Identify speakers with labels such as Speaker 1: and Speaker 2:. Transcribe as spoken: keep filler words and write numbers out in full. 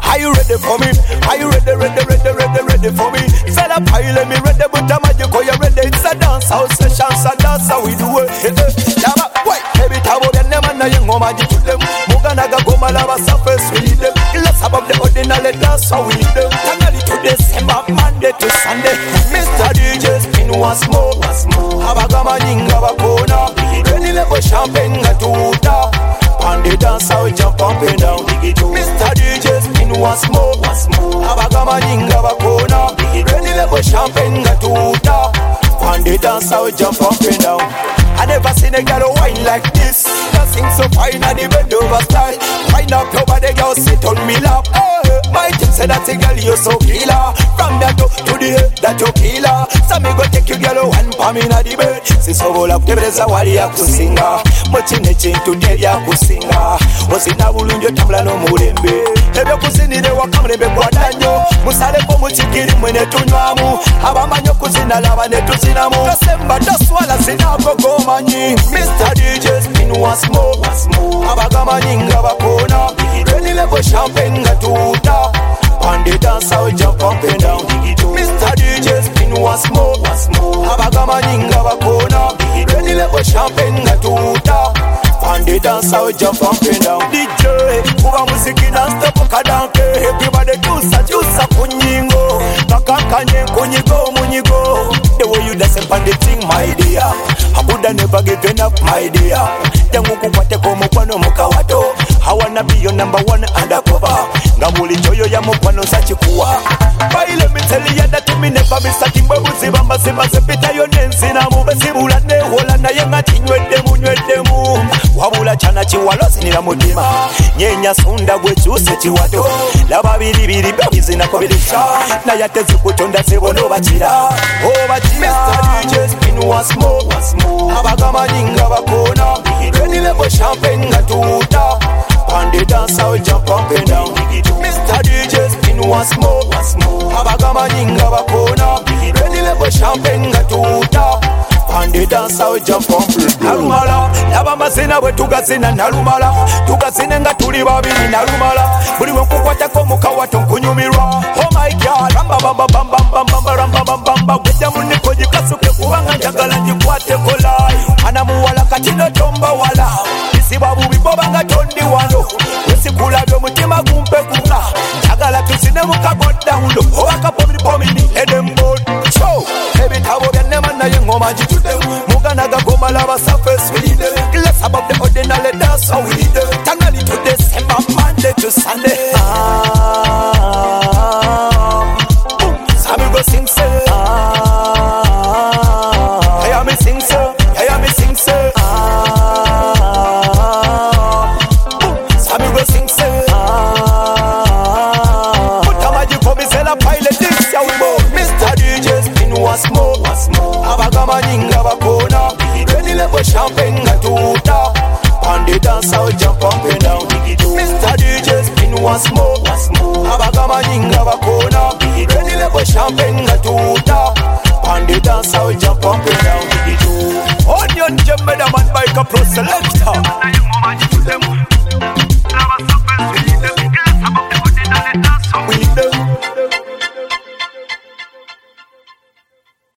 Speaker 1: Are you ready for me? Are you ready, ready, ready, ready, ready for me? Fella pile me ready, but I'm magic, you ready? It's a dance house session, so that's how we do it. Yama, wait, baby, tabo ya nema na yengo magic to them. Muganaga goma lava surface we them. Let's above the ordinary, that's how we do. Tangali to December, Monday to Sunday. Mister D J spin once more, once more. Abagama ninga bakona, ready level champagne gatuta. On the dance how we jump up and down. Mister D J spin once more, once more. Abagama ninga bakona, ready level champagne gatuta. On the dance how we jump up and down. I never seen a girl wine like this. Nothing so fine at the bend over style. Wind up your body, girl, sit on me lap. Hey, my team said that a girl you so killer. From the toe to the head, that you killer. So me go take you girl one palm in the bed. Si so roll up the breza wali ya kusinga. Mochine chintu deri ya kusinga. Osina bulunjo tamla no mulembe. Hebe kusinire wakamrebe kwa danyo. Musale po muchikiri mwene tunywamu. Abamanyo kusina lava netu sinamu. Kasemba doswala sinako goma. Mister D J spin once more, once more. Abagama ninga bakona, ready level champagne gatuta. On the dance how we jump up and down. Mister D J spin once more, once more. Abagama ninga bakona, ready level champagne gatuta. On the dance how we jump up and down. D J, kuba musiki non-stop kadanke. Everybody juice, juice kunyingo. Kakakanye kunyigo, munyigo. The way you dance upon the thing, my dear. I would never give up, my dear. Yanguku kwate komu kwano mukawato. I wanna be your number one undercover. Ngabuli choyo ya mukwano sachikuwa. But let me tell you that me never be satin babu zibamba simba sepita yo nensi na mu besibula ne hola na yenga tinywede mu nywede mu. Wabula chana chiwalosi nila mudima. Nyenya sunda gwe chuse chiwato. Laba biri biri babizi na kobilisha. Na yatezi kutonda sebono bachira. Oh bachira. Mister D J spin once more, once more. Abagama ninga bakona, ready level champagne gatuta. On the dance how we jump up and down. Mister D J spin once more, once more. Abagama ninga bakona, ready level champagne gatuta. On the dance how we jump up and down. Narumala, yaba masina we tugasina narumala. Tugasina nga tuli babiri narumala. Buli wenkukwata ko mukawato nkunyumirwa. Oh my God, ramba bamba bamba bamba ramba bamba bamba. Weta muniko jikasuke kubanga njagala njikwate kolai. Anamuwala katino tomba wala. Isibabu bibobanga tondi wano. Wesikula vyo mutima gumpe kuka. Njagala tusine mukagoda ulo. Owaka pomini pomini edembo. Show, baby tabo ya nema na yengoma jitude. Muganaga goma lava surface we need it. Let's above the ordinary, that's how we need it. Tangali to December, Monday to Sunday. Ah, Sammy go sing say. Ah, hear me sing say. Hear me sing say. Ah, Sammy go sing say. Ah, put a magic for me, say la pilot this ya we go. Mister D J spin once more, once more. Abagama ninga bakona, ready level champagne gatuta. On the dance how we jump up and down. Mister D J spin once more, once more. Abagama ninga bakona, ready level champagne gatuta. On the dance how we jump up and down. Onion jam, man, bike a pro selector.